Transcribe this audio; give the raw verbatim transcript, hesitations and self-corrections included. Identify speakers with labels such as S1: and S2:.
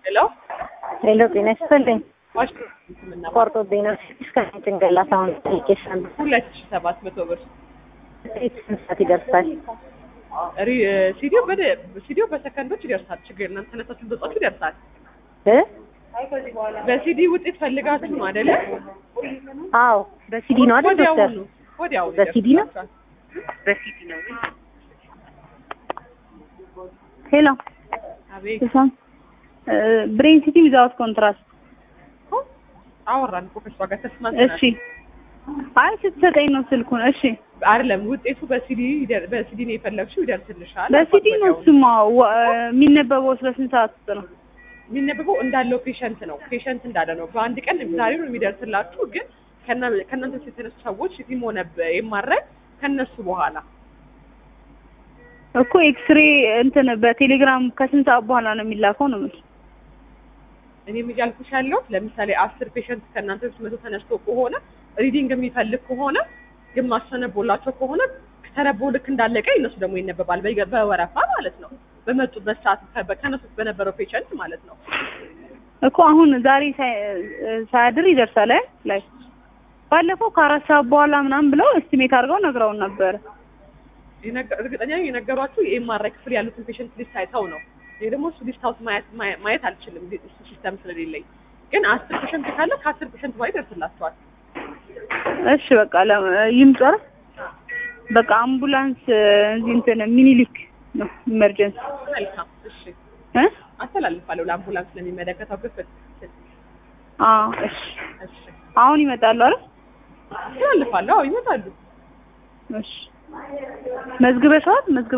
S1: ሄሎ
S2: ሄሎ ጤና ይስጥልኝ።
S1: ዋሽንግተን
S2: ቆርጦብኝ ነው እስከ ጭንቅላት አሁን ጠይቄሻለሁ።
S1: ሁለት ሺህ ሰባት መቶ ብር
S2: ስንት ሰዓት ይደርሳል?
S1: ሪ- ሲዲዮ በደ ሲዲዮ በሰከንዶች ይደርሳል። ችግር የለም። ተነሳችሁ እንደወጣችሁ ይደርሳል።
S2: እ
S1: በሲዲ ውጤት ፈልጋችሁ ነው አይደለ?
S2: አዎ በሲዲ ነው አይደል ዶክተር?
S1: ወዲያውኑ ወዲያውኑ
S2: በሲዲ ነው?
S1: ይደርሳችኋል።
S2: በሲዲ ነው። ሄሎ
S1: አቤት
S3: እሷም ብሬን ሲቲ ዊዛውት ኮንትራስት።
S1: እኮ አወራን እኮ ከእሷ ጋር ተስማምተናል።
S3: እሺ አይ ስትሰጠኝ ነው ስልኩን። እሺ
S1: አይደለም ውጤቱ በሲዲ ይደር- በሲዲ ነው የፈለግሽው ይደርስልሻል።
S3: በሲዲ ነው
S1: ወዲያውኑ።
S3: ስማ የሚነበበው በስንት ሰዓት ውስጥ ነው?
S1: የሚነበበው እንዳለው ፔሸንት ነው። ፔሸንት እንዳለ ነው። በአንድ ቀን ዛሬ ነው የሚደርስላችሁ፣ ግን ከና- ከእናንተ የተነሱ ሰዎች ሲቲም ሆነ የማረግ ከነሱ በኋላ
S3: እኮ ኤክስሬ እንትን በቴሌግራም ከስንት ሰዓት በኋላ ነው የሚላከው ነው የምልሽ።
S1: እኔ እያልኩሽ ያለው ለምሳሌ አስር ፔሸንት ከእናንተ ውስጥ መቶ ተነስቶ ከሆነ ሪዲንግ የሚፈልግ ከሆነ ግማሽ ተነቦላቸው ከሆነ ተነቦ ልክ እንዳለቀ እነሱ ደግሞ ይነበባል በየ- በወረፋ ማለት ነው። በመጡበት ሰዓት ከ- ከነሱት በነበረው ፔሸንት ማለት ነው።
S3: እኮ አሁን ዛሬ ሳይ- ሳያድር ይደርሳል አይ ላይ ባለፈው ከአራት ሰዓት በኋላ ምናምን ብለው እስቲሜት አድርገው ነግረውን ነበር።
S1: የነገ- እርግጠኛ ነኝ የነገሯችሁ የኤምአርአይ ክፍል ያሉትን ፔሸንት ሊስት አይተው ነው። እኔ ደግሞ እሱ ሊስት አውት ማየት ማየ- ማየት አልችልም እሱ ሲስተም ስለሌለኝ። ግን አስር ፔሸንት ካለ ከአስር ፔሸንት በላይ ይደርስላቸዋል።
S3: እሺ በቃ ለ- ይምጡ አይደል? በቃ አምቡላንስ እዚህ እንትን ሚኒሊክ ነው ኢመርጀንሲ
S1: መልካም እሺ፣
S3: እ
S1: አስተላልፋለሁ ለአምቡላንስ ለሚመለከተው ክፍል።
S3: አዎ እሺ
S1: እሺ
S3: አሁን ይመጣሉ አይደል?
S1: አስተላልፋለሁ። አዎ ይመጣሉ።
S3: እሺ መዝግበሻል? መዝግበ